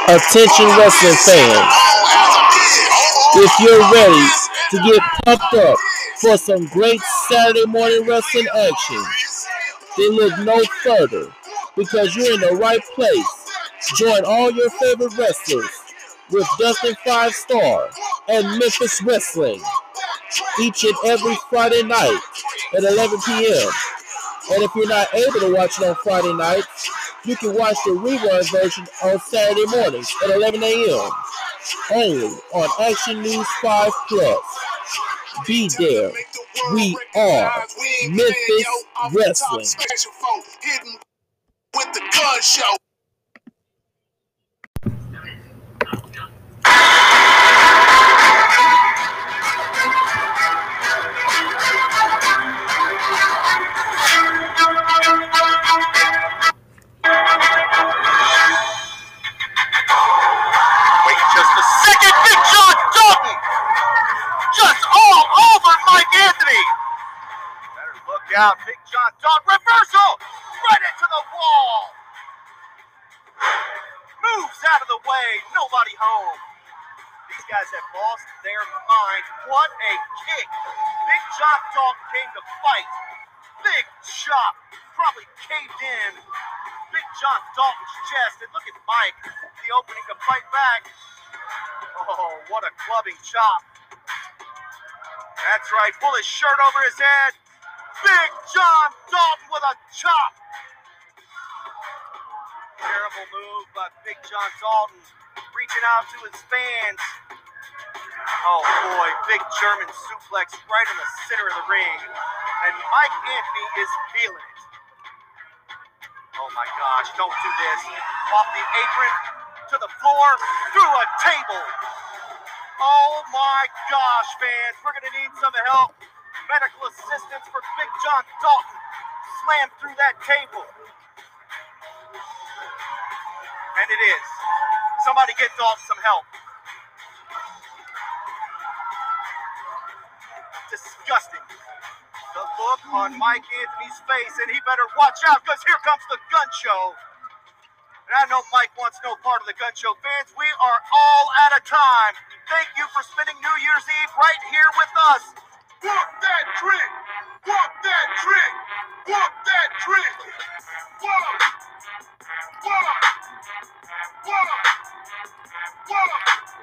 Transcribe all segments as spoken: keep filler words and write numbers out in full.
Attention wrestling fans, if you're ready to get pumped up for some great Saturday morning wrestling action, then look no further because you're in the right place. Join all your favorite wrestlers with Dustin Five Star and Memphis Wrestling each and every Friday night at eleven p.m. And if you're not able to watch it on Friday nights, you can watch the rerun version on Saturday mornings at eleven a.m. only on Action News five Plus. Be there. We are Memphis Wrestling. With the gun show. Out, Big John Dalton, reversal, right into the wall. Moves out of the way, nobody home. These guys have lost their minds. What a kick. Big John Dalton came to fight. Big chop, probably caved in Big John Dalton's chest. And look at Mike, the opening to fight back. Oh, what a clubbing chop. That's right, pull his shirt over his head. Big John Dalton with a chop. Terrible move by Big John Dalton, reaching out to his fans. Oh boy, big German suplex right in the center of the ring. And Mike Anthony is feeling it. Oh my gosh, don't do this. Off the apron, to the floor, through a table. Oh my gosh, fans, we're gonna need some help. Medical assistance for Big John Dalton. Slammed through that table. And it is. Somebody get Dalton some help. Disgusting. The look on Mike Anthony's face, and he better watch out because here comes the gun show. And I know Mike wants no part of the gun show. Fans, we are all out of time. Thank you for spending New Year's Eve right here with us. Walk that trick! Walk that trick! Walk that trick! Walk! Walk! Walk! Walk!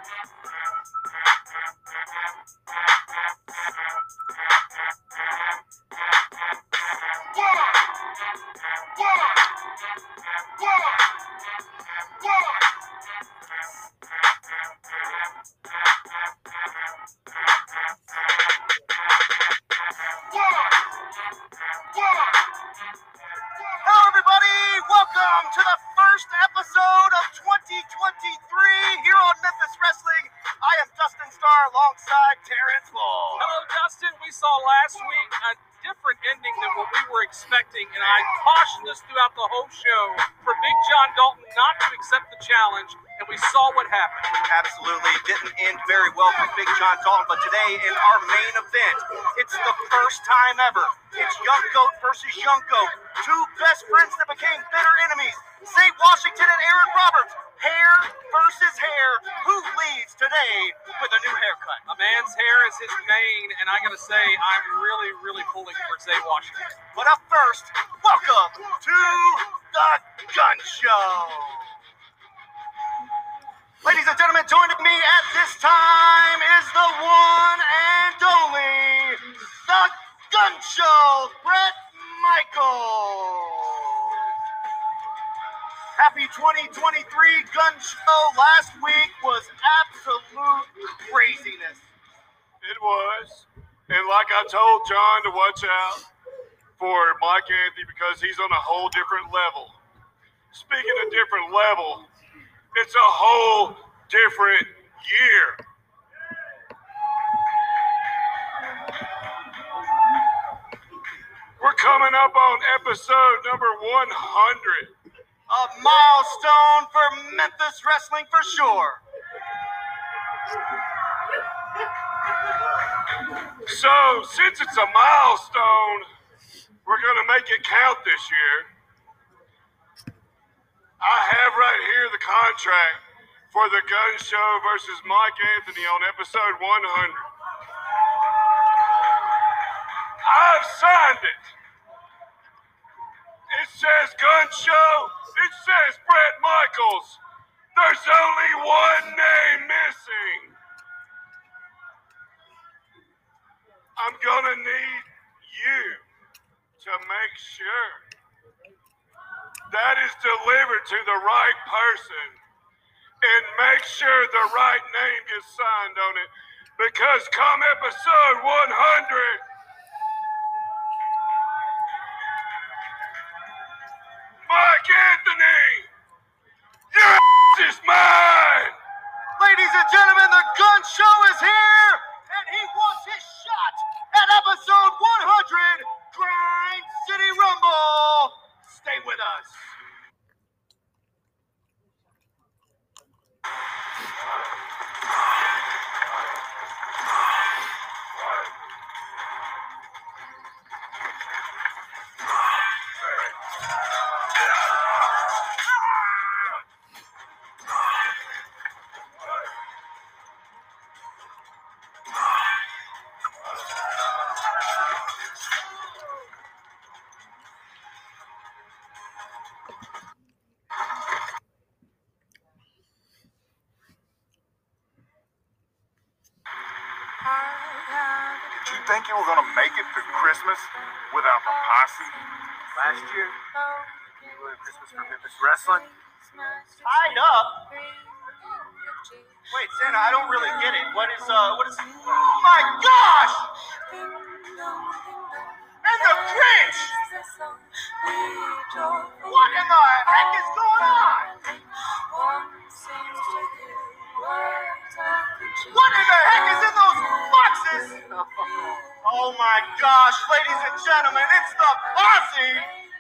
And I cautioned us throughout the whole show for Big John Dalton not to accept the challenge, and we saw what happened. Absolutely. Didn't end very well for Big John Dalton, but today in our main event, it's the first time ever. It's Young Goat versus Young Goat. Two best friends that became bitter enemies. Saint Washington and Aaron Roberts. Hair versus hair. Who leads today with a new haircut? A man's hair is his mane, and I gotta say, I'm really, really pulling for Zay Washington. But up first, welcome to the Gun Show. Ladies and gentlemen, joining me at this time is the one and only the Gun Show, Bret Michaels. Happy twenty twenty-three Gun Show. Last week was absolute craziness. It was. And like I told John to watch out for Mike Anthony because he's on a whole different level. Speaking of different level, it's a whole different year. We're coming up on episode number one hundred. A milestone for Memphis Wrestling for sure. So, since it's a milestone, we're going to make it count this year. I have right here the contract for the Gun Show versus Mike Anthony on episode one hundred. I've signed it. It says Gun Show. It says Bret Michaels. There's only one name missing. I'm gonna need you to make sure that is delivered to the right person and make sure the right name gets signed on it. Because come episode one hundred, Mike Anthony, your ass is mine! Ladies and gentlemen, the Gun Show is here, and he wants his shot at episode one hundred, Grind City Rumble. Stay with us. Did you think you were gonna make it to Christmas without the posse? Last year, you were Christmas for Memphis Wrestling. Tied up? Wait, Santa, I don't really get it. What is, uh, what is... Oh my gosh! And the Grinch! What in the heck is going on? What in the heck is in those boxes? Oh my gosh, ladies and gentlemen, it's the posse!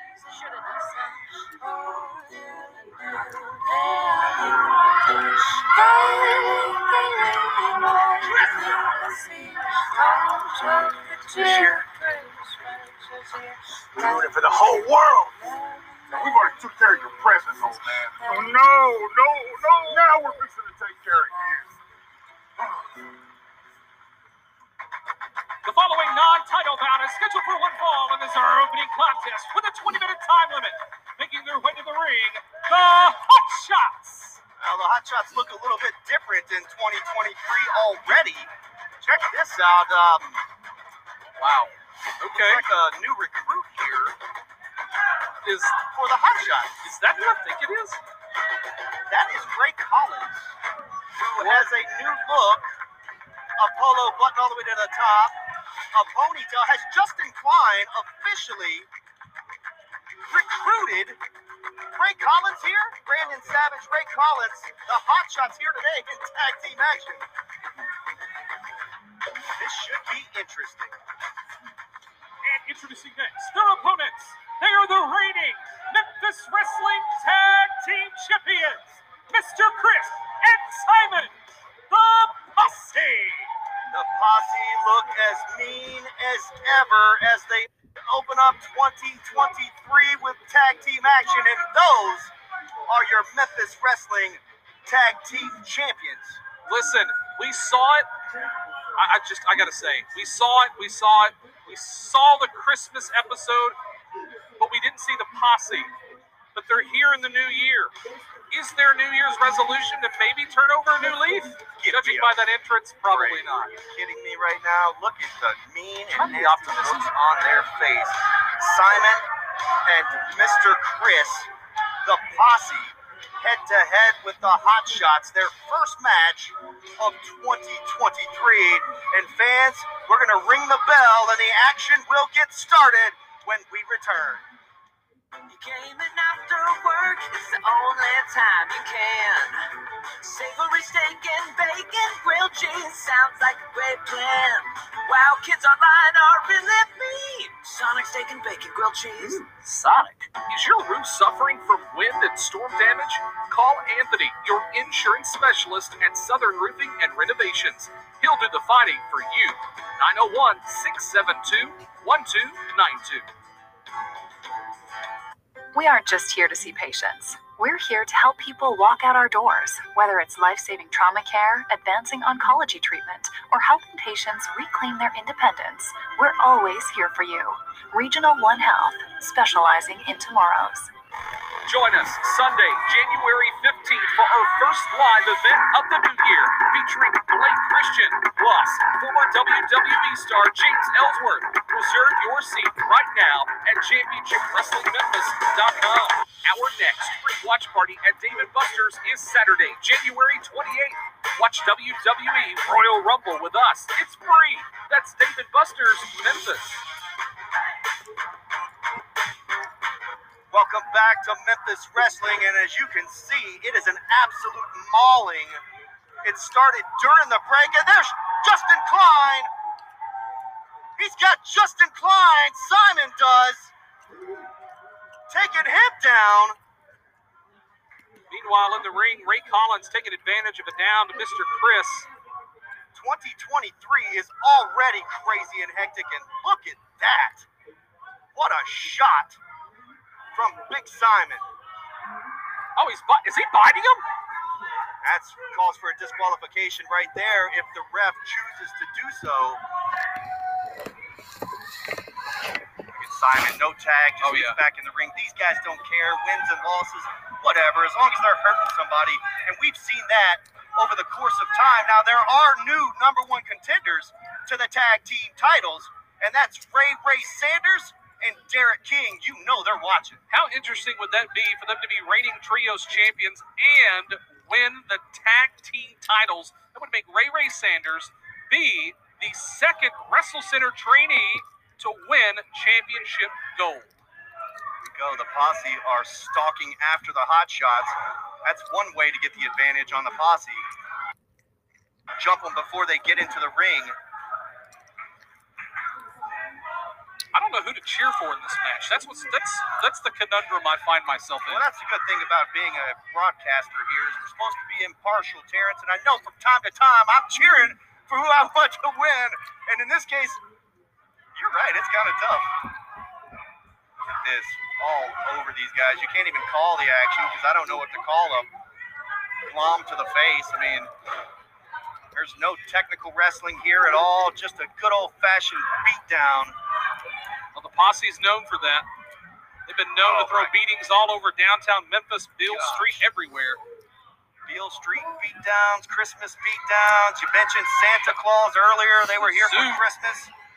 This year, we're doing it for the whole world. Now, we've already took care of your presents, old man. Oh, no, no, no. Now we're fixing to take care of you. The following non-title bout is scheduled for one fall and is our opening contest with a twenty minute time limit. Making their way to the ring, the Hot Shots. Well, the Hot Shots look a little bit different in twenty twenty-three already. Check this out. Um, Wow. Okay. Looks like a new recruit here Is for the Hot Shots. is that who I think it is? That is Ray Collins, who has a new look, a polo button all the way to the top, a ponytail. Has Justin Klein officially recruited Ray Collins here? Brandon Savage, Ray Collins, the Hot Shots here today in tag team action. This should be interesting. And introducing next, their opponents. They are the reigning Memphis Wrestling Tag Team Champions, Mister Chris and Simon, the Posse. The Posse look as mean as ever as they open up twenty twenty-three with tag team action, and those are your Memphis Wrestling Tag Team Champions. Listen, we saw it. I, I just, I gotta say, we saw it, we saw it, we saw the Christmas episode, but we didn't see the Posse. But they're here in the new year. Is their New Year's resolution to maybe turn over a new leaf? Give Judging me a by that entrance, probably break. not. Are you kidding me right now? Look at the mean I'm and the nasty optimist. looks on their face. Simon and Mister Chris, the Posse, head-to-head with the Hot Shots, their first match of twenty twenty-three. And fans, we're going to ring the bell, and the action will get started when we return. You came in after work, it's the only time you can. Savory steak and bacon, grilled cheese sounds like a great plan. Wow, kids online are really mean. Sonic steak and bacon, grilled cheese. Sonic, is your roof suffering from wind and storm damage? Call Anthony, your insurance specialist at Southern Roofing and Renovations. He'll do the fighting for you. nine oh one, six seven two, one two nine two. We aren't just here to see patients. We're here to help people walk out our doors, whether it's life-saving trauma care, advancing oncology treatment, or helping patients reclaim their independence. We're always here for you. Regional One Health, specializing in tomorrows. Join us Sunday, January fifteenth for our first live event of the new year, featuring Blake Christian, plus former W W E star James Ellsworth. Reserve your seat right now at championship wrestling memphis dot com. Our next free watch party at Dave and Buster's is Saturday, January twenty-eighth. Watch W W E Royal Rumble with us. It's free. That's Dave and Buster's, Memphis. Welcome back to Memphis Wrestling, and as you can see, it is an absolute mauling. It started during the break, and there's Justin Klein. He's got Justin Klein, Simon does, taking him down. Meanwhile, in the ring, Ray Collins taking advantage of a down to Mister Chris. twenty twenty-three is already crazy and hectic, and look at that. What a shot from Big Simon. Oh, he's is he biting him? That calls for a disqualification right there if the ref chooses to do so. Look at Simon, no tag, just Oh, gets yeah. back in the ring. These guys don't care, wins and losses, whatever, as long as they're hurting somebody. And we've seen that over the course of time. Now, there are new number one contenders to the tag team titles, and that's Ray Ray Sanders and Derek King. You know they're watching. How interesting would that be for them to be reigning trios champions and win the tag team titles? That would make Ray Ray Sanders be the second Wrestle Center trainee to win championship gold. Here we go. The Posse are stalking after the Hot Shots. That's one way to get the advantage on the Posse. Jump them before they get into the ring. I don't know who to cheer for in this match. That's what's that's that's the conundrum I find myself in. Well, that's the good thing about being a broadcaster here is we're supposed to be impartial, Terrence. And I know from time to time I'm cheering for who I want to win. And in this case, you're right. It's kind of tough. Look at this. All over these guys. You can't even call the action because I don't know what to call them. Glom to the face. I mean, there's no technical wrestling here at all. Just a good old-fashioned beatdown. Well, the Posse's known for that. They've been known Oh, to throw right. beatings all over downtown Memphis, Beale Gosh. Street, everywhere. Beale Street beatdowns, Christmas beatdowns. You mentioned Santa Claus earlier. They were here for Zoo. Christmas.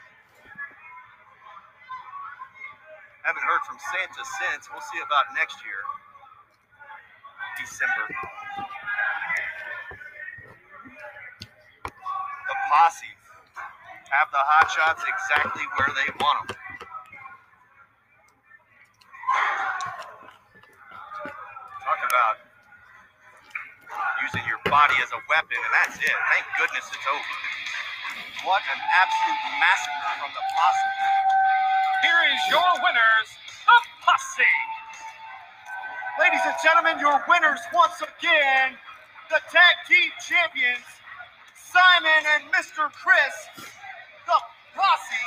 Haven't heard from Santa since. We'll see about next year. December. The Posse have the Hot Shots exactly where they want them. Talk about using your body as a weapon, and that's it. Thank goodness it's over. What an absolute massacre from the Posse. Here is your winners, the Posse. Ladies and gentlemen, your winners once again, the tag team champions, Simon and Mister Chris, the Posse.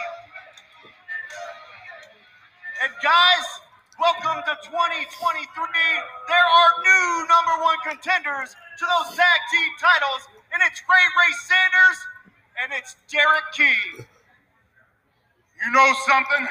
And guys, welcome to twenty twenty-three. There are new number one contenders to those tag team titles, and it's Ray Ray Sanders and it's Derek King. You know something?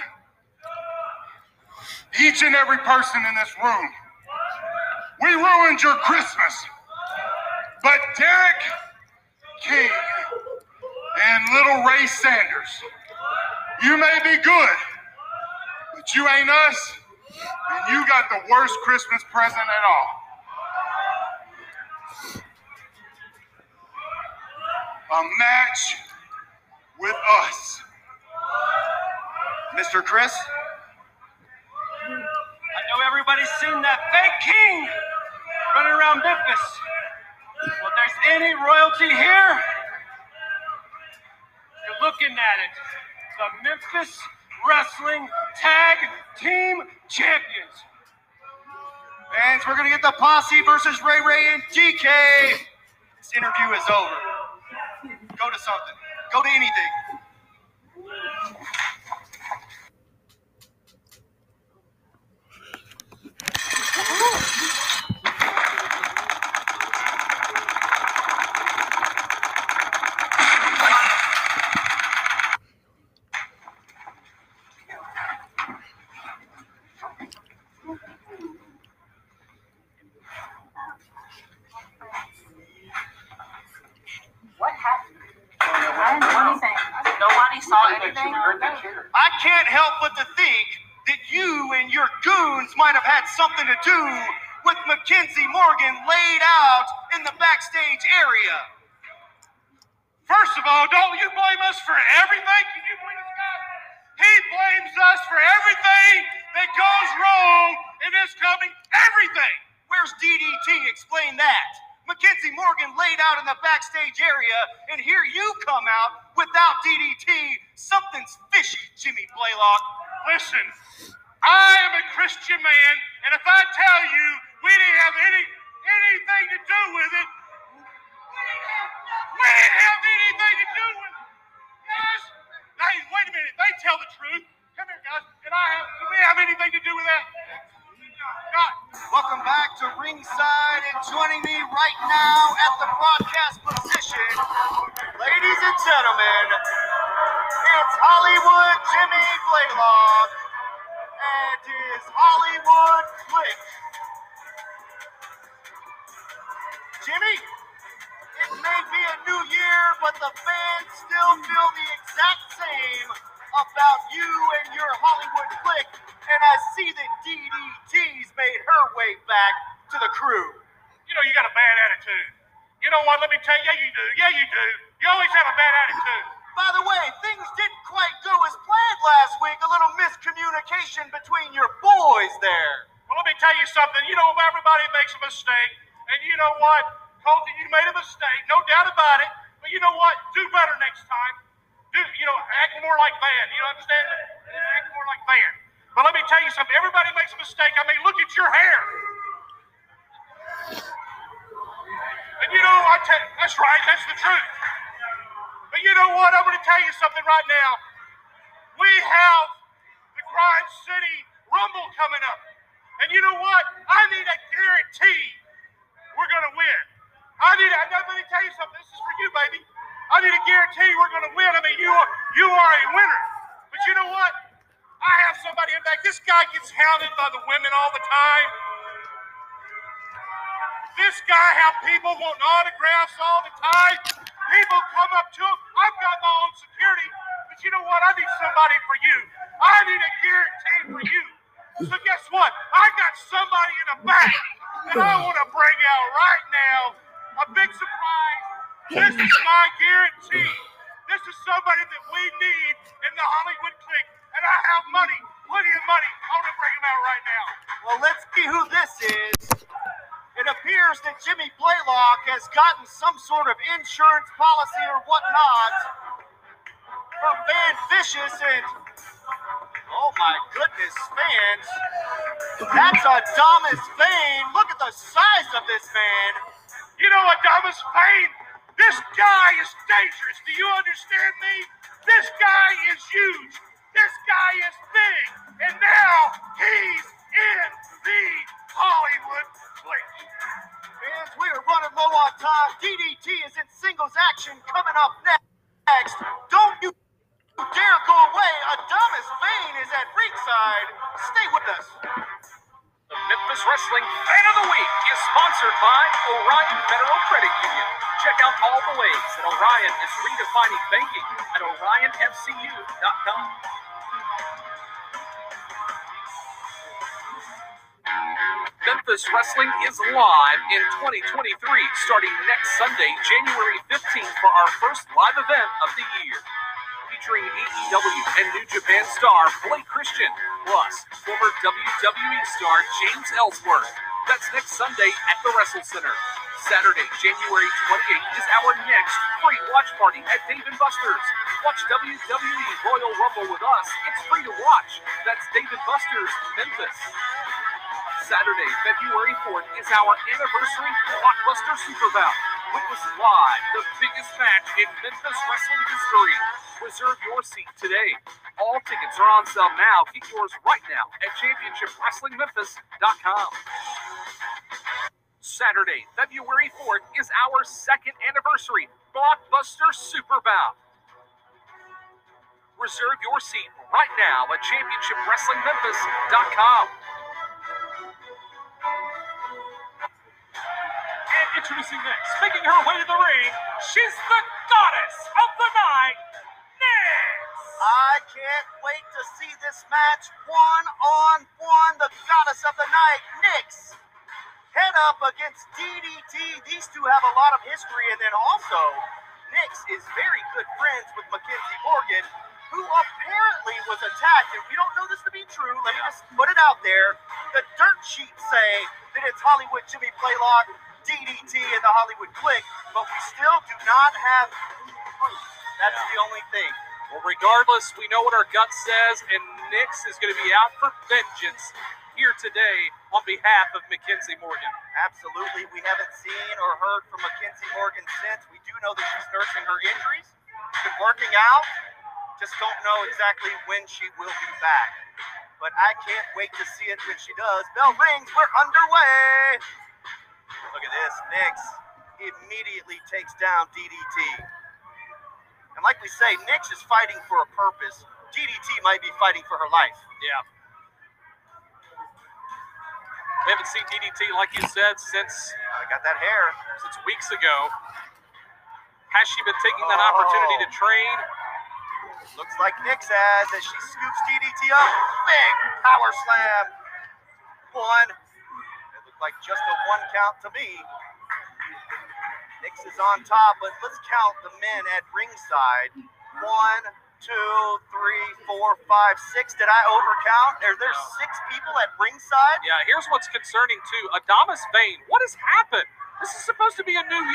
Each and every person in this room, we ruined your Christmas. But Derek King and little Ray Sanders, you may be good, but you ain't us, and you got the worst Christmas present at all. A match with us. Mister Chris? I know everybody's seen that fake king running around Memphis. Well, if there's any royalty here, you're looking at it. The Memphis Wrestling Tag Team Champions. Fans, we're going to get the Posse versus Ray Ray and D K. This interview is over. Go to something. Go to anything. can't help but to think that you and your goons might have had something to do with Mackenzie Morgan laid out in the backstage area. First of all, don't you blame us for everything? Can you believe this guy? He blames us for everything that goes wrong in this company. Everything. Where's D D T? Explain that. Mackenzie Morgan laid out in the backstage area, and here you come out without D D T. Something's fishy, Jimmy Blaylock. Listen, I am a Christian man, and if I tell you we didn't have any anything to do with it, we didn't have anything to do with it. Guys, hey, wait a minute. They tell the truth. Come here, guys. Did I have? Did we have anything to do with that? God. Welcome back to ringside, and joining me right now at the broadcast position, ladies and gentlemen, it's Hollywood Jimmy Blaylock and his Hollywood Clique. Jimmy, it may be a new year, but the fans still feel the exact same about you and your Hollywood Clique, and I see that D D T's made her way back to the crew. You know, you got a bad attitude. You know what? Let me tell you, yeah, you do. Yeah, you do. You always have a bad attitude. By the way, things didn't quite go as planned last week. A little miscommunication between your boys there. Well, let me tell you something. You know, everybody makes a mistake, and you know what? Colton, you made a mistake, no doubt about it. But you know what? Do better next time. Do, you know, act more like Van. You understand? Act more like Van. But let me tell you something. Everybody makes a mistake. I mean, look at your hair. And you know, I tell that's right. That's the truth. But you know what? I'm going to tell you something right now. We have the Grind City Rumble coming up. And you know what? I need a guarantee we're going to win. I need a, let me tell you something. This is for you, baby. I need a guarantee we're going to win. I mean, you are, you are a winner. But you know what? I have somebody in back. This guy gets hounded by the women all the time. This guy have people wanting autographs all the time. People come up to him. I've got my own security. But you know what? I need somebody for you. I need a guarantee for you. So guess what? I got somebody in the back that I want to bring out right now. A big surprise. This is my guarantee. This is somebody that we need in the Hollywood Clique. And I have money, plenty of money. I want to bring him out right now. Well, let's see who this is. It appears that Jimmy Blaylock has gotten some sort of insurance policy or whatnot from Van Vicious, and oh my goodness, fans, that's Adamus Fane. Look at the size of this man. You know, Adamus Fane, this guy is dangerous. Do you understand me? This guy is huge. This guy is big. And now he's in the Hollywood Clique. Fans, we are running low on time. D D T is in singles action coming up next. Don't you dare go away. Adamus Fane is at ringside. Stay with us. The Memphis Wrestling Fan of the Week is sponsored by Orion Federal Credit Union. Check out all the ways that Orion is redefining banking at orion f c u dot com. Memphis Wrestling is live in twenty twenty-three, starting next Sunday, January fifteenth, for our first live event of the year. Featuring A E W and New Japan star Blake Christian, plus former W W E star James Ellsworth. That's next Sunday at the Wrestle Center. Saturday, January twenty-eighth, is our next free watch party at Dave and Buster's. Watch W W E Royal Rumble with us. It's free to watch. That's Dave and Buster's, Memphis. Saturday, February fourth, is our anniversary Blockbuster Super Bout. Witness live the biggest match in Memphis wrestling history. Reserve your seat today. All tickets are on sale now. Get yours right now at championship wrestling memphis dot com. Saturday, February fourth, is our second anniversary Blockbuster Super Bout. Reserve your seat right now at championship wrestling memphis dot com. And introducing next, making her way to the ring, she's the goddess of the night, Nix! I can't wait to see this match one on one. The goddess of the night, Nyx, head up against D D T. These two have a lot of history, and then also Nyx is very good friends with Mackenzie Morgan, who apparently was attacked, and we don't know this to be true. Let me just put it out there. The dirt sheets say that it's Hollywood Jimmy Blaylock, D D T, and the Hollywood Clique, but we still do not have proof. That's the only thing. Well, regardless, we know what our gut says, and Nyx is going to be out for vengeance here today on behalf of Mackenzie Morgan. Absolutely. We haven't seen or heard from Mackenzie Morgan since. We do know that she's nursing her injuries. She's been working out. Just don't know exactly when she will be back. But I can't wait to see it when she does. Bell rings. We're underway. Look at this. Nyx immediately takes down D D T. And like we say, Nyx is fighting for a purpose. D D T might be fighting for her life. Yeah. We haven't seen D D T, like you said, since I got that hair. Since weeks ago. Has she been taking that Oh. opportunity to train? Looks like Nyx has as she scoops D D T up. Big power slam. One. It looked like just a one count to me. Nyx is on top, but let's count the men at ringside. One, two, three, four, five, six. Did I overcount? Are there six people at ringside? Yeah, here's what's concerning, too. Adamas Vane, what has happened? This is supposed to be a new...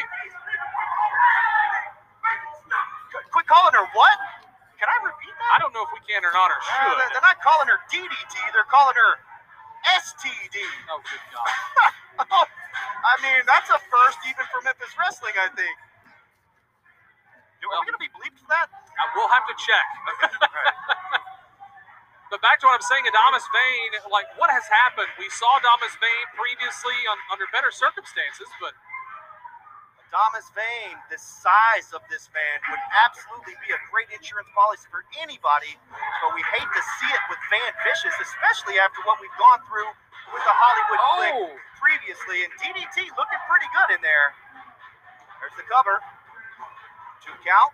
Quit calling her what? Can I repeat that? I don't know if we can or not, or Uh, should. they're- they're not calling her D D T. They're calling her S T D. Oh, good God. I mean, that's a first even for Memphis Wrestling, I think. Are we going to be bleeped for that? Uh, we'll have to check. Right. But back to what I'm saying, Adamas Vane, like, what has happened? We saw Adamas Vane previously on, under better circumstances, but... Adamas Vane, the size of this man would absolutely be a great insurance policy for anybody, but we hate to see it with Van Vicious, especially after what we've gone through with the Hollywood Oh. Clique previously, and D D T looking pretty good in there. There's the cover. Two count.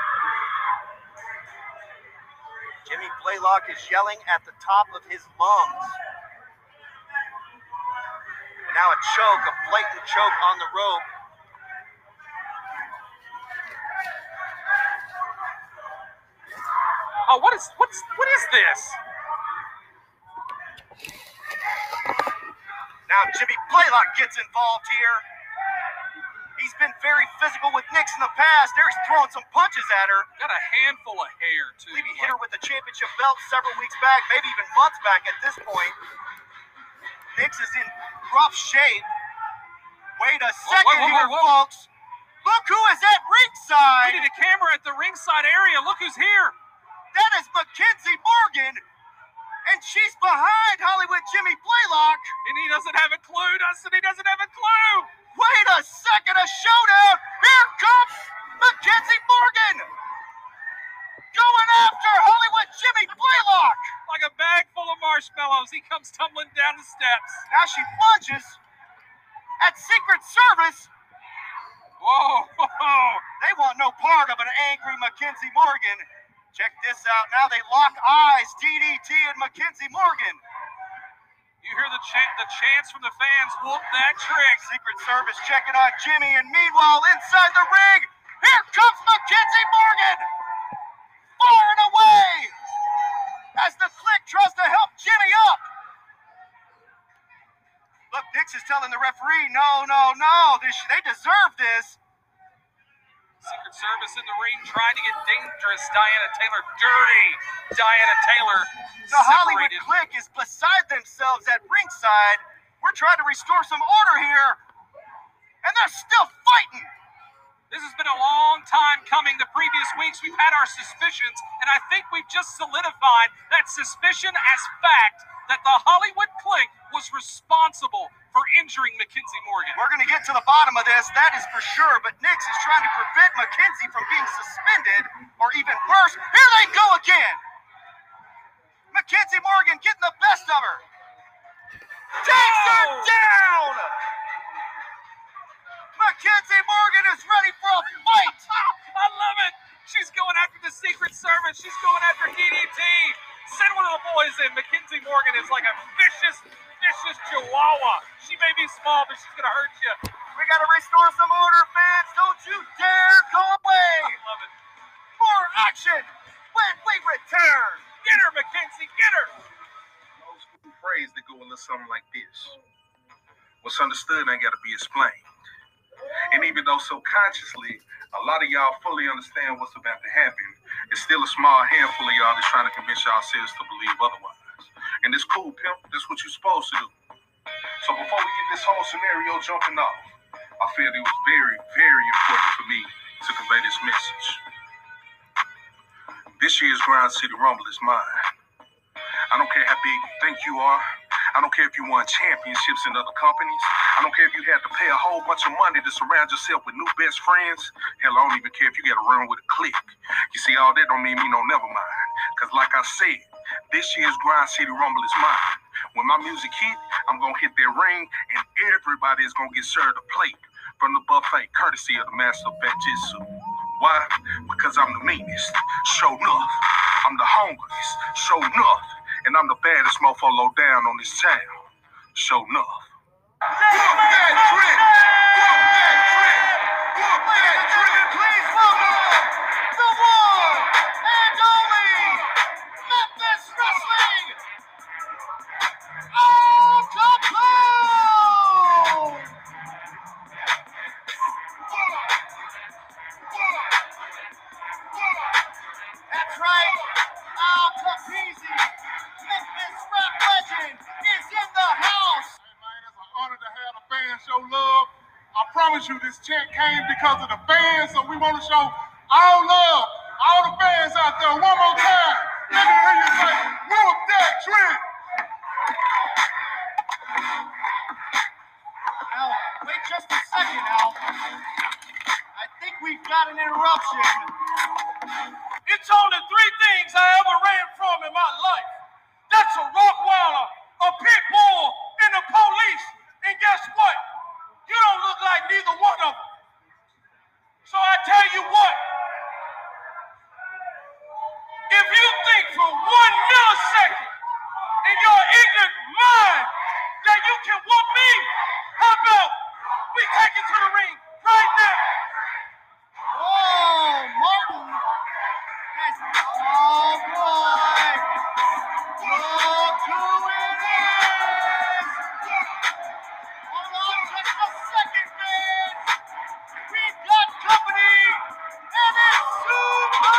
Jimmy Blaylock is yelling at the top of his lungs. And now a choke, a blatant choke on the rope. Oh, what is, what's, what is this? Now Jimmy Blaylock gets involved here. He's been very physical with Nyx in the past. There he's throwing some punches at her. Got a handful of hair, I too. believe he hit her with the championship belt several weeks back, maybe even months back at this point. Nyx is in rough shape. Wait a second whoa, whoa, here, whoa, whoa. folks. Look who is at ringside. We need a camera at the ringside area. Look who's here. That is Mackenzie Morgan. And she's behind Hollywood Jimmy Blaylock. And he doesn't have a clue, Dustin. He doesn't have a clue. Wait a second, a showdown. Here comes Mackenzie Morgan. Going after Hollywood Jimmy Blaylock. Like a bag full of marshmallows, he comes tumbling down the steps. Now she plunges at Secret Service. Whoa, whoa. They want no part of an angry Mackenzie Morgan. Check this out. Now they lock eyes, D D T and Mackenzie Morgan. You hear the chant, the chants from the fans. Whoop that trick. Secret Service checking on Jimmy, and meanwhile, inside the ring, here comes Mackenzie Morgan. Far and away as the Clique tries to help Jimmy up. Look, Nyx is telling the referee, no, no, no, this, they deserve this. Secret Service in the ring trying to get dangerous. Diana Taylor, dirty Diana Taylor, The Hollywood separated. Clique is beside themselves at ringside. We're trying to restore some order here, and they're still fighting. This has been a long time coming. The previous weeks we've had our suspicions, and I think we've just solidified that suspicion as fact that the Hollywood Clique was responsible for injuring Mackenzie Morgan. We're going to get to the bottom of this, that is for sure, but Nyx is trying to prevent Mackenzie from being suspended, or even worse, here they go again. Mackenzie Morgan getting the best of her. Takes her down! Mackenzie Morgan is ready for a fight! I love it. She's going after the Secret Service. She's going after Listen, Mackenzie Morgan is like a vicious, vicious chihuahua. She may be small, but she's going to hurt you. We got to restore some order, fans. Don't you dare go away. I love it. More action when we return. Get her, Mackenzie, get her. Old school phrase that go a little something like this. What's understood ain't got to be explained. And even though subconsciously, a lot of y'all fully understand what's about to happen, it's still a small handful of y'all that's trying to convince yourselves to believe otherwise. And it's cool, pimp. That's what you're supposed to do. So before we get this whole scenario jumping off, I felt it was very, very important for me to convey this message. This year's Grind City Rumble is mine. I don't care how big you think you are. I don't care if you won championships in other companies. I don't care if you had to pay a whole bunch of money to surround yourself with new best friends. Hell, I don't even care if you got to run with a clique. You see, all that don't mean me no never mind. Because like I said, this year's Grind City Rumble is mine. When my music hit, I'm going to hit that ring, and everybody is going to get served a plate from the buffet, courtesy of the master of Bajitsu. Why? Because I'm the meanest. Show enough. I'm the hungriest. Show enough. And I'm the baddest mofo low down on this town. Show enough. Walk that trick! Walk that trick! Walk that trick! Please welcome the one and only Memphis Wrestling Al Capone! That's right, Al Capizzi, Memphis rap legend, is in the house. Hey man, it's an honor to have the fans show love. I promise you this chant came because of the fans, so we want to show all love, all the fans out there one more time. Let me hear you say, walk that trick! Al, wait just a second, Al. I think we've got an interruption. It's only three things I ever ran from in my life. That's a Rottweiler, a pit bull, and the police. And guess what? You don't look like neither one of them. So I tell you what. If you think for one millisecond in your ignorant mind that you can whoop me, how about we take it to the ring right now? Oh, Martin. That's, oh, boy. Look who it is. Hold on just a second, man. We've got company, and it's Super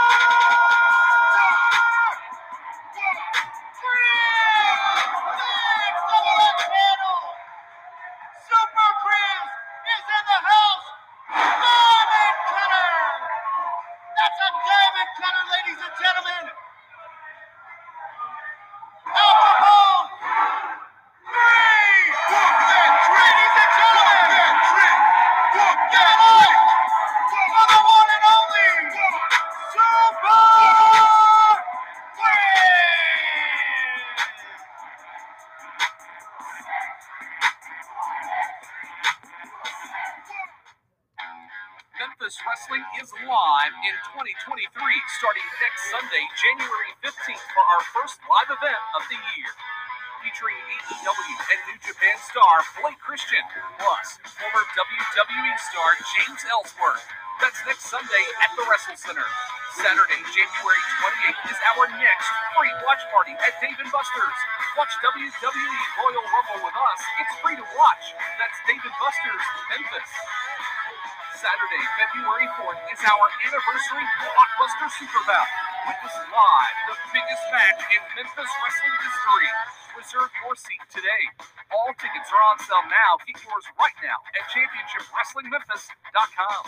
Chris. Big double X handle. Super Chris is in the house. Diamond Cutter. That's a diamond cutter, ladies and gentlemen. Al Capone. Three. Walk that trick! Ladies and gentlemen. Walk that trick! Walk Give that it up trick! for the one and only Super Chris. Memphis Wrestling is live in twenty twenty-three, starting next Sunday, January fifteenth, for our first live event of the year. Featuring A E W and New Japan star Blake Christian, plus former W W E star James Ellsworth. That's next Sunday at the Wrestle Center. Saturday, January twenty-eighth, is our next free watch party at Dave and Buster's. Watch W W E Royal Rumble with us. It's free to watch. That's Dave and Buster's, Memphis. Saturday, February fourth, is our anniversary Blockbuster Super Bowl. Witness live the biggest match in Memphis wrestling history. Reserve your seat today. All tickets are on sale now. Get yours right now at championship wrestling memphis dot com.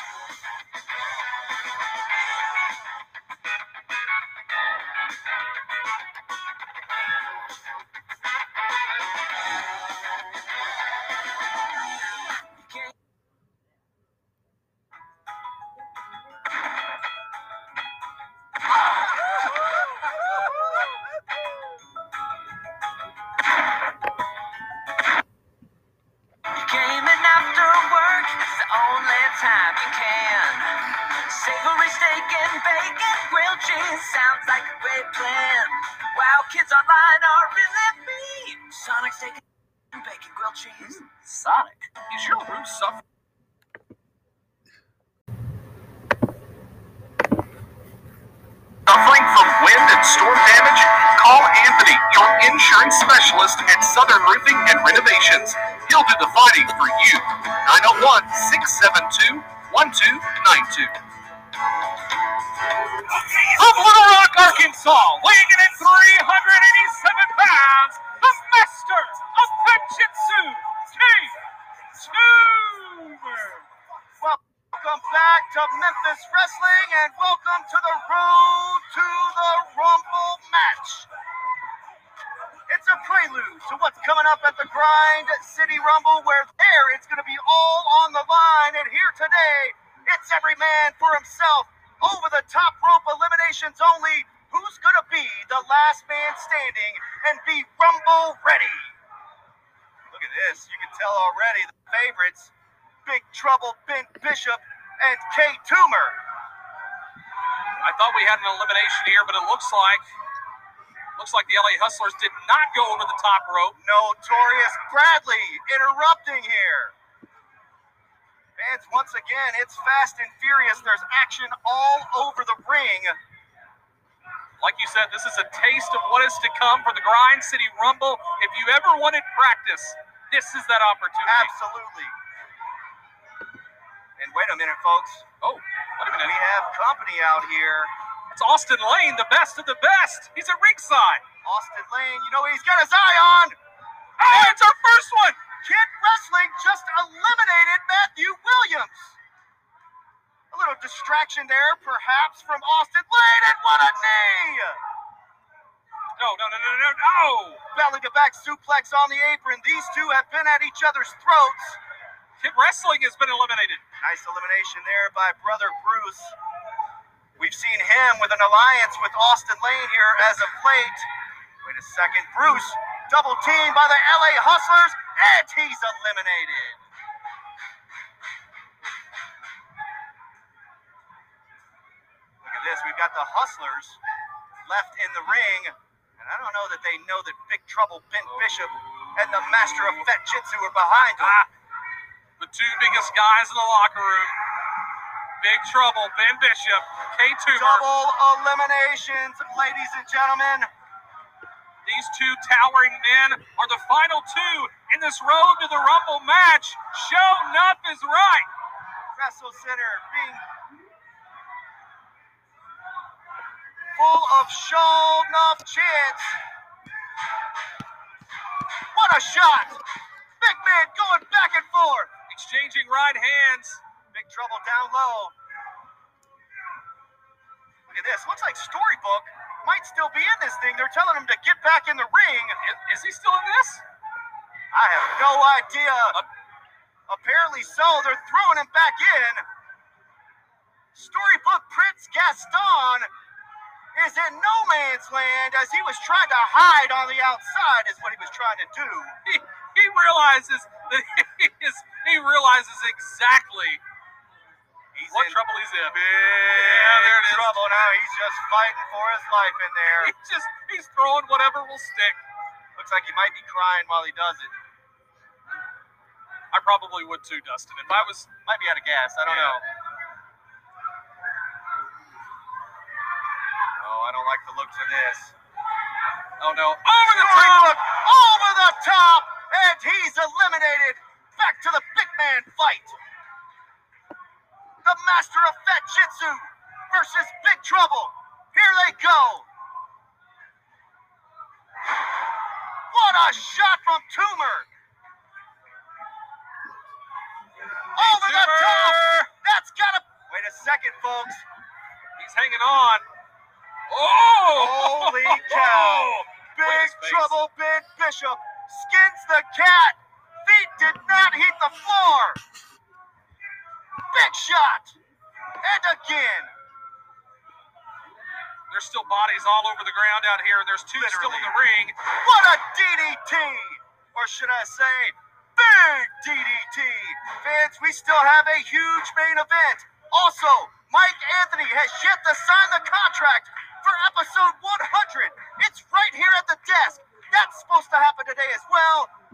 You came in after work, it's the only time you can. Savory steak and bacon, grilled cheese sounds like a great plan. Wow, kids steak and bacon, grilled cheese. Sonic, is your roof suffering? Suffering from wind and storm damage? Call Anthony, your insurance specialist at Southern Roofing and Renovations. He'll do the fighting for you. nine oh one, six seven two, one two nine two. From Little Rock, Arkansas, weighing in at three hundred eighty-seven pounds, the master of Penjitsu, Kate Tumer. Welcome back to Memphis Wrestling, and welcome to the Road to the Rumble match. It's a prelude to what's coming up at the Grind City Rumble, where there it's going to be all on the line. And here today, it's every man for himself. Over the top rope eliminations only. Who's going to be the last man standing and be Rumble ready? Look at this. You can tell already the favorites. Big Trouble, Ben Bishop, and Kate Tumer. I thought we had an elimination here, but it looks like looks like the L A Hustlers did not go over the top rope. Notorious Bradley interrupting here. Fans, once again, it's fast and furious. There's action all over the ring. Like you said, this is a taste of what is to come for the Grind City Rumble. If you ever wanted practice, this is that opportunity. Absolutely. And wait a minute, folks. Oh, wait a minute. We have company out here. It's Austin Lane, the best of the best. He's at ringside. Austin Lane, you know he's got his eye on. Oh, it's our first one. Kid Wrestling just eliminated Matthew Williams. A little distraction there, perhaps, from Austin Lane, and what a knee! No, no, no, no, no, no! Belly-to-back suplex on the apron. These two have been at each other's throats. Kid Wrestling has been eliminated. Nice elimination there by Brother Bruce. We've seen him with an alliance with Austin Lane here as of late. Wait a second. Bruce, double teamed by the L A Hustlers, and he's eliminated. Look at this. We've got the Hustlers left in the ring. And I don't know that they know that Big Trouble, Ben Bishop, and the Master of Fat Jitsu are behind them. Ah, the two biggest guys in the locker room. Big Trouble, Ben Bishop, Kate Tumer. Double eliminations, ladies and gentlemen. These two towering men are the final two in this Road to the Rumble match. Show enough is right. Wrestle Center being full of show enough chants. What a shot! Big man going back and forth. Exchanging right hands. Big Trouble down low. Look at this. Looks like Storybook might still be in this thing. They're telling him to get back in the ring. Is, is he still in this? I have no idea. Uh, Apparently so. They're throwing him back in. Storybook Prince Gaston is in no man's land as he was trying to hide on the outside is what he was trying to do. He, he realizes that he is, he realizes exactly He's what in trouble he's in. Big Yeah, there it is. trouble now. He's just fighting for his life in there. He's just, he's throwing whatever will stick. Looks like he might be crying while he does it. I probably would too, Dustin. If I was, Might be out of gas. I don't Yeah. know. Oh, I don't like the looks of this. oh no, over the top! Storybook over the top, and he's eliminated. Back to the big man fight. The Master of Fat Jitsu versus Big Trouble. Here they go. What a shot from Tumer. Over the Tumer. top. That's gotta. Wait a second, folks. He's hanging on. Oh! Holy cow. Look at Big his face. Trouble Ben Bishop skins the cat. Feet did not hit the floor. Big shot. And again. There's still bodies all over the ground out here, and there's two still in the ring. What a D D T. Or should I say, big D D T. Fans, we still have a huge main event. Also, Mike Anthony has yet to sign the contract for episode one hundred. It's right here at the desk. That's supposed to happen today as well.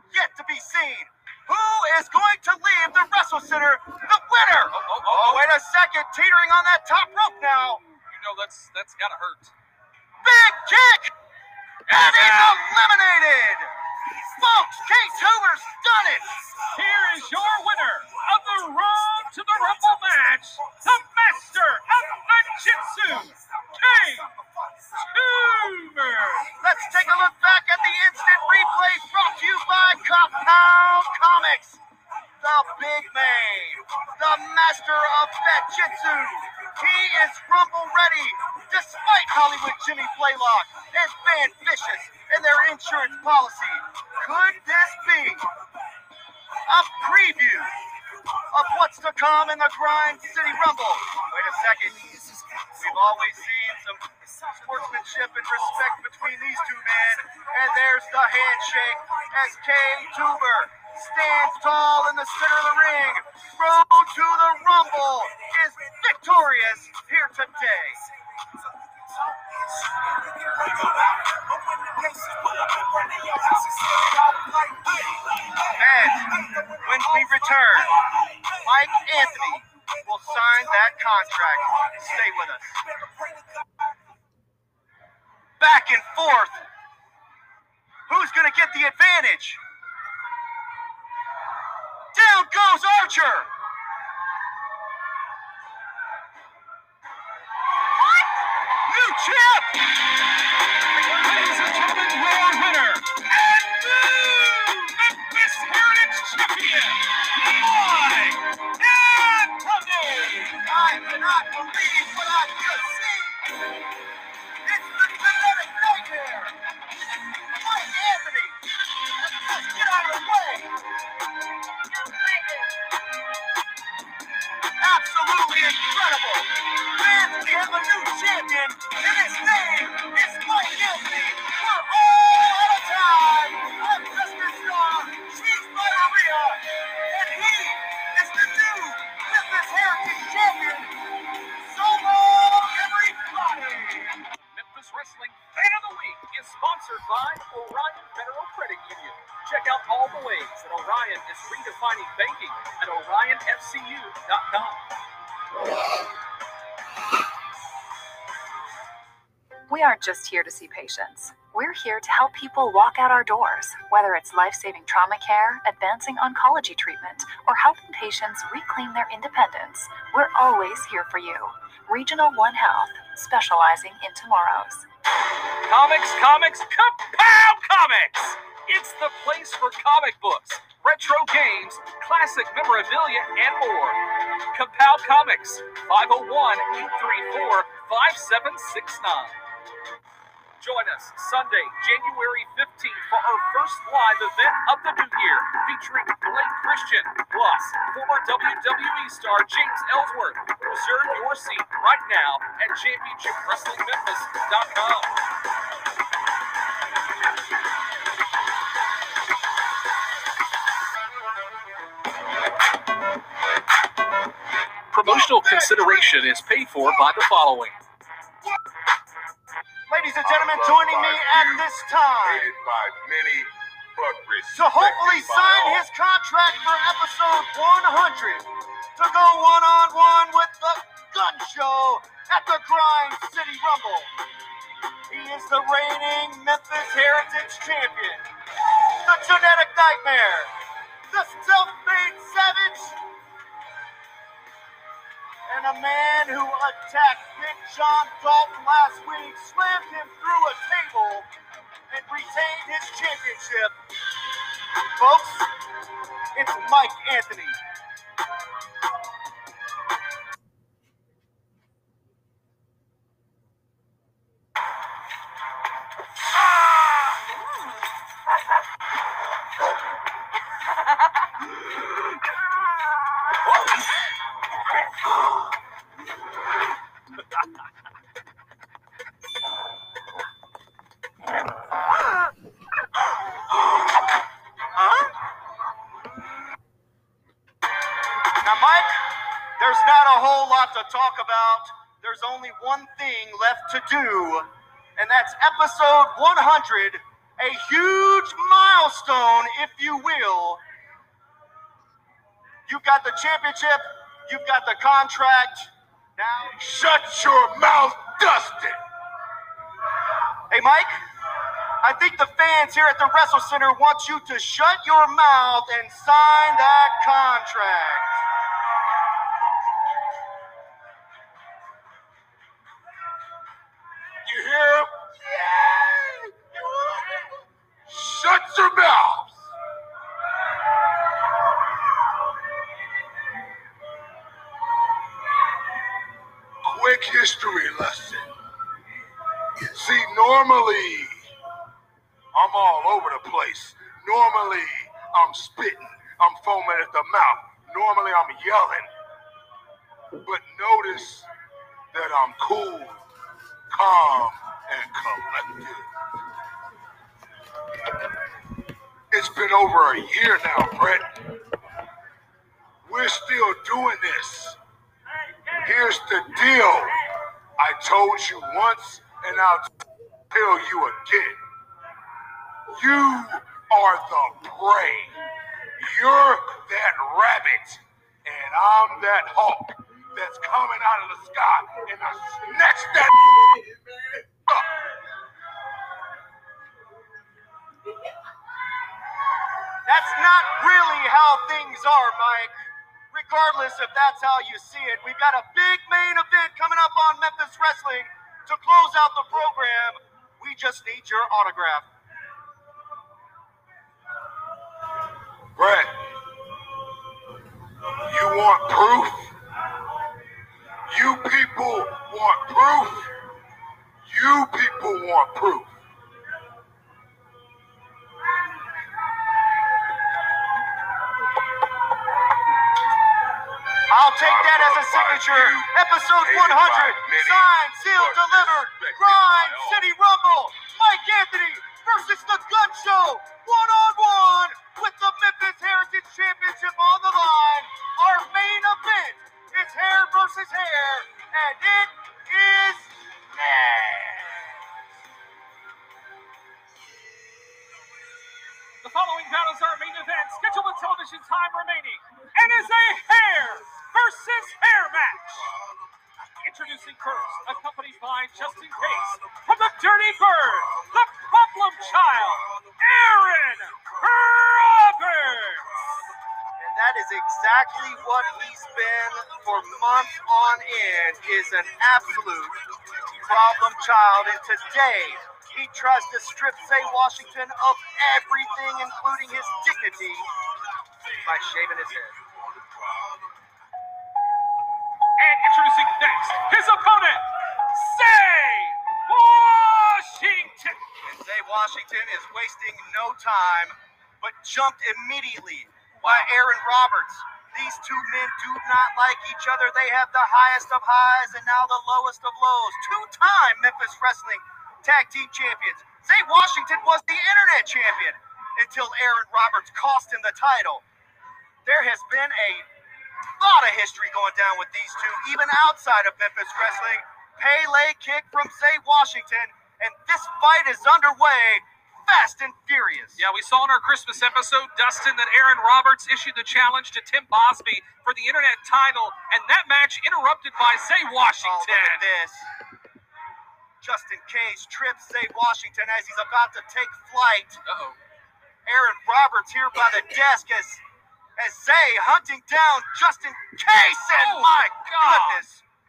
seen. Who is going to leave the Wrestle Center the winner? Oh, oh, oh, Oh, oh. wait a second. Teetering on that top rope now. You know that's that's gotta hurt. Big kick. And he's eliminated. Folks, Case Hoover's done it. Here is your winner of the Road to the Rumble match, the Master of Jiu-Jitsu, Case Hoover. Let's take a look back at the instant replay brought to you by Compound Comics. The big man, the master of Jiu-Jitsu. He is Rumble ready, despite Hollywood Jimmy Blaylock and Van Vicious and their insurance policy. Could this be a preview of what's to come in the Grind City Rumble? Wait a second. We've always seen some sportsmanship and respect between these two men. And there's the handshake as Case Hoover stands tall in the center of the ring. Road to the Rumble is victorious here today. And when we return, Mike Anthony will sign that contract. Stay with us. Back and forth. Who's going to get the advantage? Down goes Archer. New champ. Ladies and gentlemen, your winner and new Memphis Heritage Champion, Mike Anthony. I cannot believe what I just seen. It's the genetic nightmare. Mike Anthony. Let's get out of the way. Absolutely incredible. Man, we have a new champion, and his name is Mike Anthony. We're all out of time. I'm Mister Star, Chief Maria, and he is the new Memphis Heritage Champion. So long, everybody. Memphis Wrestling Fan of the Week is sponsored by Orion Federal Credit Union. Check out all the ways that Orion is redefining banking at orion f c u dot com. We aren't just here to see patients. We're here to help people walk out our doors, whether it's life-saving trauma care, advancing oncology treatment, or helping patients reclaim their independence. We're always here for you. Regional One Health, specializing in tomorrows. Comics, comics, Kapow Comics! It's the place for comic books, retro games, classic memorabilia, and more. Kapow Comics, five oh one, eight three four, five seven six nine. Join us Sunday, January fifteenth for our first live event of the new year, featuring Blake Christian, plus former W W E star James Ellsworth. Reserve your seat right now at championship wrestling memphis dot com. Promotional consideration is paid for by the following. Ladies and gentlemen, joining me at this time by many, but to hopefully sign his contract for episode one hundred to go one-on-one with the Gun Show at the Grind City Rumble. He is the reigning Memphis Heritage Champion, the Genetic Nightmare, the Self-Made Savage, and a man who attacked Big John Dalton last week, slammed him through a table, and retained his championship. Folks, it's Mike Anthony. To talk about, there's only one thing left to do, and that's episode one hundred, a huge milestone. milestone, if you will. You've got the championship, you've got the contract. Now, Shut your mouth, Dustin. hey, Mike, I think the fans here at the Wrestle Center want you to shut your mouth and sign that contract. You hear him? Shut your mouth. Quick history lesson. See, normally I'm all over the place. Normally I'm spitting, I'm foaming at the mouth. Normally I'm yelling. But notice that I'm cool, calm, and collected. It's been over a year now, Brett. We're still doing this. Here's the deal. I told you once, and I'll tell you again. You are the prey. You're that rabbit, and I'm that hawk that's coming out of the sky, and I snatch that up. That's not really how things are, Mike. Regardless if that's how you see it, we've got a big main event coming up on Memphis Wrestling to close out the program. We just need your autograph. Brett, you want proof? You people want proof? You people want proof. I'll take that as a signature. Episode one hundred, signed, sealed, delivered. Grind City Rumble. Mike Anthony versus The Gun Show. One-on-one with the Memphis Heritage Championship on the line. Our main event is hair versus hair, and it is next. The following bout is our main event, scheduled with television time remaining, and is a hair versus hair match. Introducing first, accompanied by Justin Case, from the Dirty Bird, the Problem Child, Aaron Roberts. And that is exactly what he's been for months on end, is an absolute problem child. And today, he tries to strip Zay Washington of everything, including his dignity, by shaving his head. And introducing next, his opponent, Zay Washington. And Zay Washington is wasting no time, but jumped immediately by Aaron Roberts. These two men do not like each other. They have the highest of highs and now the lowest of lows. Two-time Memphis Wrestling Tag Team Champions. Zay Washington was the Internet Champion until Aaron Roberts cost him the title. There has been a lot of history going down with these two, even outside of Memphis Wrestling. Pele kick from Zay Washington, and this fight is underway fast and furious. Yeah, we saw in our Christmas episode, Dustin, that Aaron Roberts issued the challenge to Tim Bosby for the Internet title, and that match interrupted by Zay Washington. Oh, look at this. Justin Case trips Zay Washington as he's about to take flight. Uh-oh. Aaron Roberts here by the desk as, as Zay hunting down Justin Case, and Oh, my God. goodness.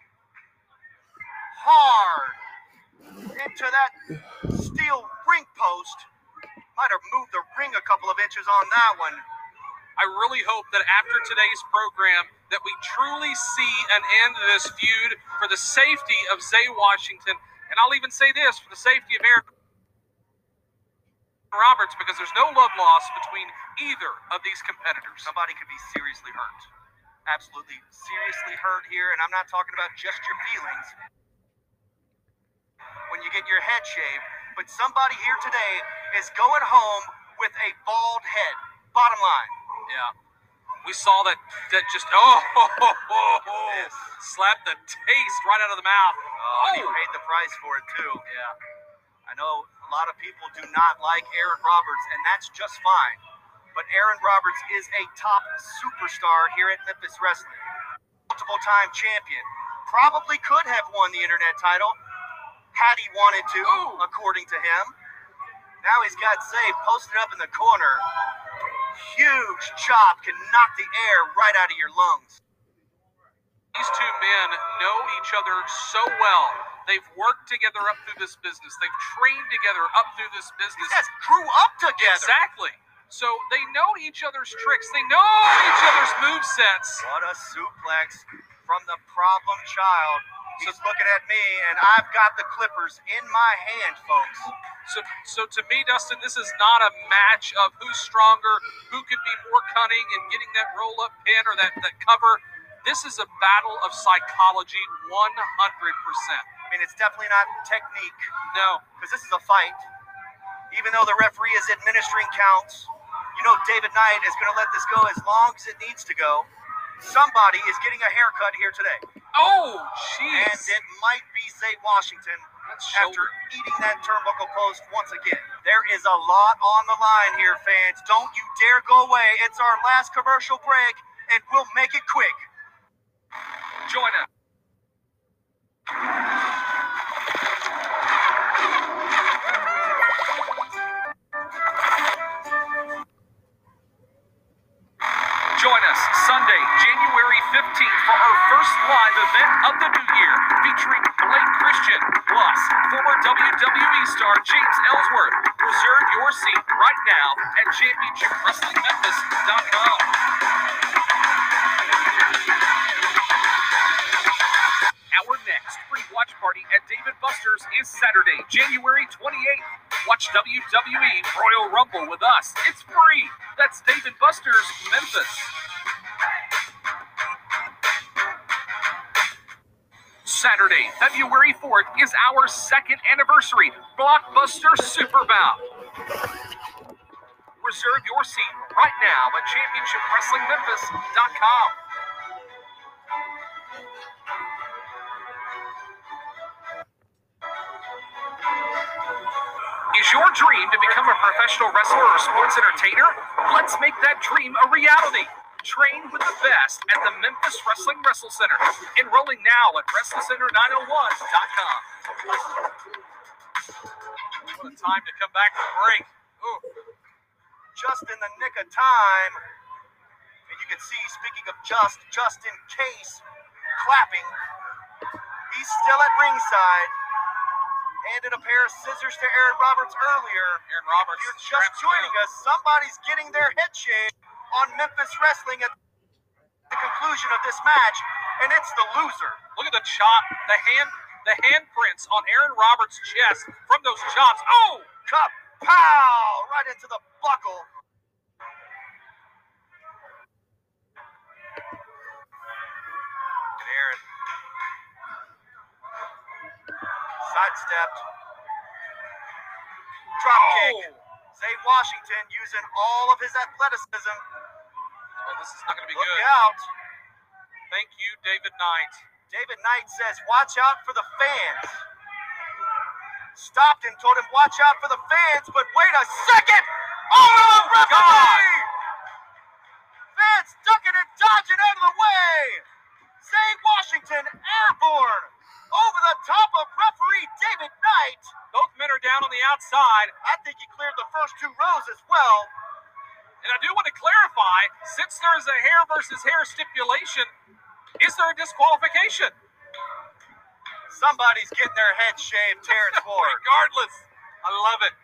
Hard into that steel ring post. Might have moved the ring a couple of inches on that one. I really hope that after today's program that we truly see an end to this feud for the safety of Zay Washington, and I'll even say this, for the safety of Aaron Roberts, because there's no love lost between either of these competitors. Somebody could be seriously hurt. Absolutely seriously hurt here, and I'm not talking about just your feelings when you get your head shaved, but somebody here today is going home with a bald head. Bottom line. Yeah. We saw that that just, oh, ho, ho, ho, ho, Yes. slapped the taste right out of the mouth. Oh, and he paid the price for it, too. Yeah. I know a A lot of people do not like Aaron Roberts, and that's just fine. But Aaron Roberts is a top superstar here at Memphis Wrestling. Multiple-time champion. Probably could have won the internet title had he wanted to, Ooh. according to him. Now he's got Zay posted up in the corner. Huge chop can knock the air right out of your lungs. These two men know each other so well. They've worked together up through this business. They've trained together up through this business. These guys grew up together. Exactly. So they know each other's tricks. They know each other's movesets. What a suplex from the problem child. He's looking at me, and I've got the clippers in my hand, folks. So, so to me, Dustin, this is not a match of who's stronger, who could be more cunning in getting that roll-up pin or that, that cover. This is a battle of psychology, one hundred percent. I mean, it's definitely not technique. No. Because this is a fight. Even though the referee is administering counts, you know David Knight is going to let this go as long as it needs to go. Somebody is getting a haircut here today. Oh, jeez. And it might be Zay Washington That's after shoulder. eating that turnbuckle post once again. There is a lot on the line here, fans. Don't you dare go away. It's our last commercial break, and we'll make it quick. Join us. Join us Sunday, January fifteenth for our first live event of the new year, featuring Blake Christian, plus former W W E star James Ellsworth. Reserve your seat right now at championship wrestling memphis dot com. Our next free watch party at Dave and Buster's is Saturday, January twenty-eighth. Watch W W E Royal Rumble with us. It's free. That's Dave and Buster's Memphis. Saturday, February fourth is our second anniversary Blockbuster Superbout. Reserve your seat right now at championship wrestling memphis dot com. Is your dream to become a professional wrestler or sports entertainer? Let's make that dream a reality. Train with the best at the Memphis Wrestling Wrestle Center. Enrolling now at wrestle center nine oh one dot com. What a time to come back from break. Ooh. Just in the nick of time. And you can see, speaking of just, just in case, clapping. He's still at ringside. Handed a pair of scissors to Aaron Roberts earlier. Aaron Roberts. If you're just joining us, somebody's getting their head shaved on Memphis Wrestling at the conclusion of this match, and it's the loser. Look at the chop, the hand, the handprints on Aaron Roberts' chest from those chops. Oh! Cup, pow! Right into the buckle. And Aaron sidestepped. Drop kick. Oh. Zay Washington using all of his athleticism. Oh, this is not going to be Look good. out. Thank you, David Knight. David Knight says, watch out for the fans. Stockton told him, watch out for the fans, but wait a second. Oh, referee! Fans ducking and dodging out of the way. Zay Washington airborne over the top of referee David Knight. Both men are down on the outside. I think he cleared the first two rows as well. And I do want to clarify, since there is a hair versus hair stipulation, is there a disqualification? Somebody's getting their head shaved, Terrence Ward. Regardless, I love it.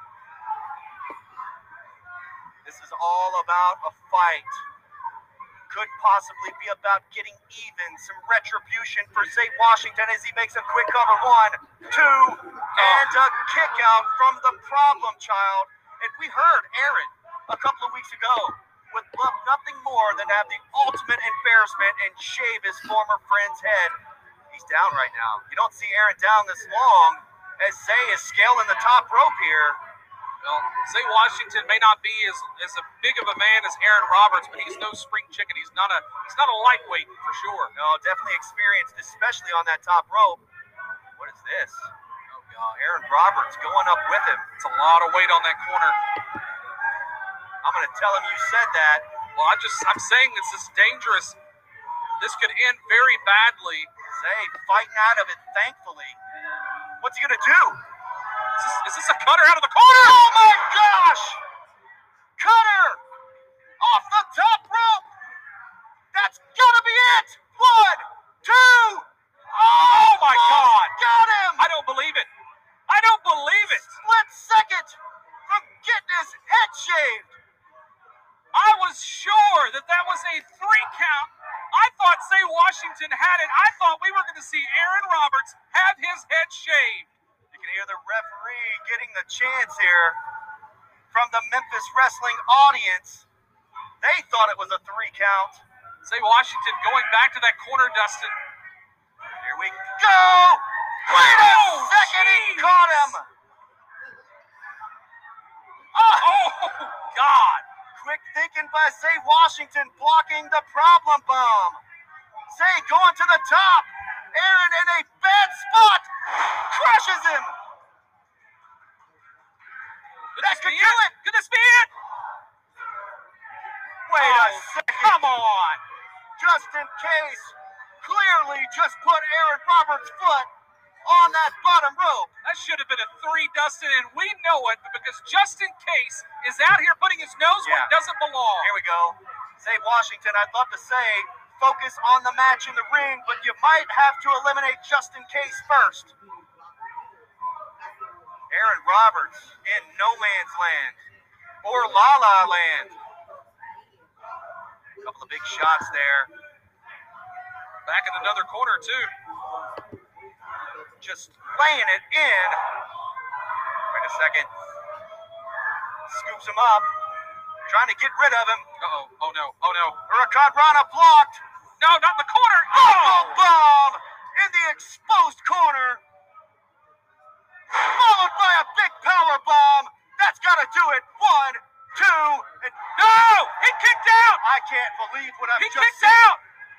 This is all about a fight. Could possibly be about getting even, some retribution for Zay Washington as he makes a quick cover. One, two, and a kick out from the problem child. And we heard Aaron a couple of weeks ago would love nothing more than to have the ultimate embarrassment and shave his former friend's head. He's down right now. You don't see Aaron down this long as Zay is scaling the top rope here. Well, Zay Washington may not be as, as a big of a man as Aaron Roberts, but he's no spring chicken. He's not a he's not a lightweight for sure. No, definitely experienced, especially on that top rope. What is this? Oh Uh, Aaron Roberts going up with him. It's a lot of weight on that corner. I'm going to tell him you said that. Well, I just, I'm saying this is dangerous. This could end very badly. Zay fighting out of it, thankfully. What's he going to do? Is this, is this a cutter out of the corner? Oh my gosh! Cutter! Off the top rope! That's gonna be it! One, two, Oh my God! got him! I don't believe it. I don't believe it. Split second from getting his head shaved. I was sure that that was a three count. I thought Zay Washington had it. I thought we were going to see Aaron Roberts have his head shaved. You can hear the referee getting the chance here from the Memphis wrestling audience. They thought it was a three count. Zay Washington going back to that corner, Dustin. Here we go! Wait a Oh, second, he jeez. caught him! Oh, God. Quick thinking by Zay Washington blocking the problem bomb. Zay going to the top. Aaron in a bad spot. Crushes him. Could That this could be do it? it. Could this be it? Wait Oh, a second. come on. Just in case. Clearly just put Aaron Roberts' foot on that bottom rope. That should have been a three, Dustin, and we know it because Just In Case is out here putting his nose where it Yeah. doesn't belong. Here we go. Zay Washington, I'd love to say focus on the match in the ring, but you might have to eliminate Just In Case first. Aaron Roberts in no man's land or La La Land. A couple of big shots there. Back in another corner, too. Just laying it in. Wait a second. Scoops him up. Trying to get rid of him. Uh-oh. Oh, no. Oh, no. Hurricane Rana blocked. No, not in the corner. Elbow Oh! bomb in the exposed corner. Followed by a big power bomb. That's got to do it. One, two, and No! He kicked out! I can't believe what I've He just kicked seen. out!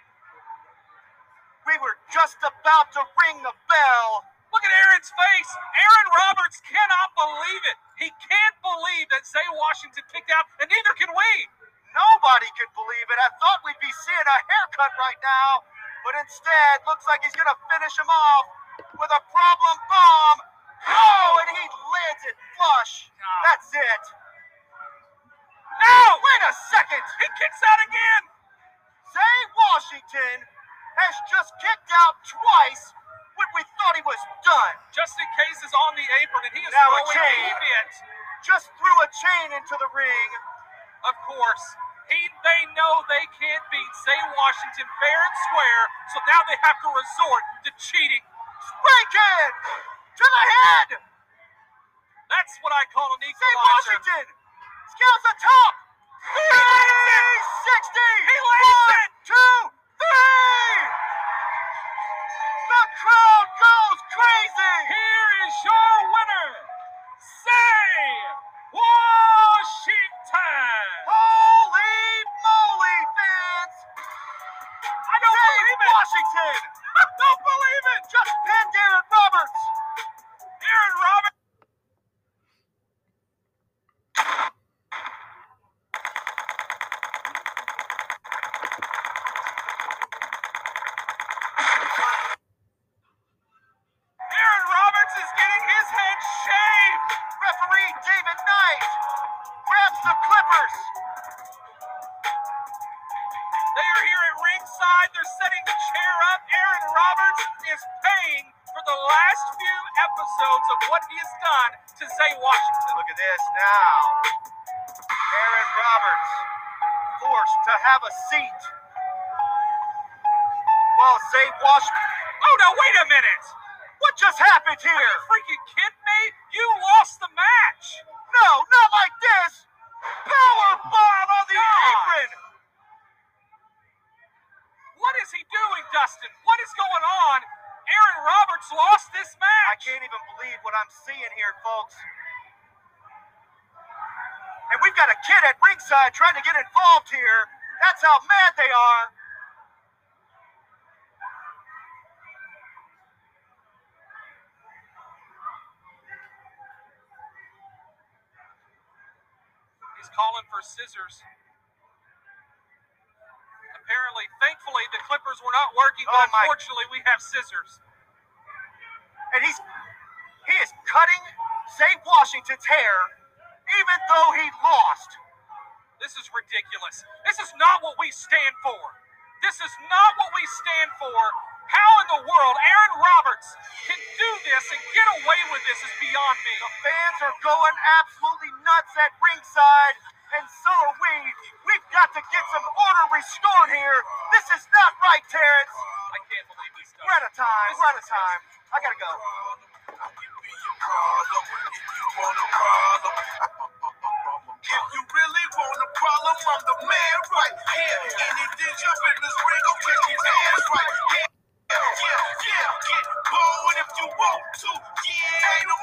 We were just about to ring the bell. Look at Aaron's face. Aaron Roberts cannot believe it. He can't believe that Zay Washington kicked out, and neither can we. Nobody could believe it. I thought we'd be seeing a haircut right now, but instead, looks like he's going to finish him off with a problem bomb. Oh, and he lands it flush. God. That's it. No! Wait a second. He kicks out again. Zay Washington has just kicked out twice when we thought he was done. Just In Case is on the apron, and he is Now a throwing chain. a fit. Just threw a chain into the ring. Of course, he, they know they can't beat Zay Washington fair and square, so now they have to resort to cheating. Breaking to the head. That's what I call an Zay equalizer. Washington scales the top. three sixty. He lands One, it. two, three. The crowd goes crazy. Here is your winner, Zay Washington. Holy moly, fans. I don't Zay believe it. Washington I don't believe it. just pinned Aaron Roberts. Aaron Roberts. Aaron Roberts is getting his head shaved. Referee David Knight grabs the clippers. They are here at ringside. They're setting the chair up. Aaron Roberts is paying for the last few episodes of what he has done to Zay Washington. Look at this now. Aaron Roberts forced to have a seat. While Zay Washington. Oh, no, wait a minute. What just happened Are you here? freaking kidding me? You lost the match. No, not like this. Power bomb on the God. apron. What is he doing, Dustin? What is going on? Aaron Roberts lost this I match. can't even believe what I'm seeing here, folks. And we've got a kid at ringside trying to get involved here. That's how mad they are. for scissors. Apparently, thankfully, the clippers were not working, but Oh, my- unfortunately, we have scissors. And he's he is cutting Saint Washington's hair, even though he lost. This is ridiculous. This is not what we stand for. This is not what we stand for. How in the world Aaron Roberts can do this and get away with this is beyond me. The fans are going absolutely nuts at ringside, and so are we. We've got to get some order restored here. This is not right, Terrence. I can't believe this stuff. We're out of time. This We're out is of time. I gotta go. If you really want a problem, I'm the man right here. Anything jump in this ring, I'll kick his ass right here. Yeah, yeah, get bold if you want to. Yeah, ain't no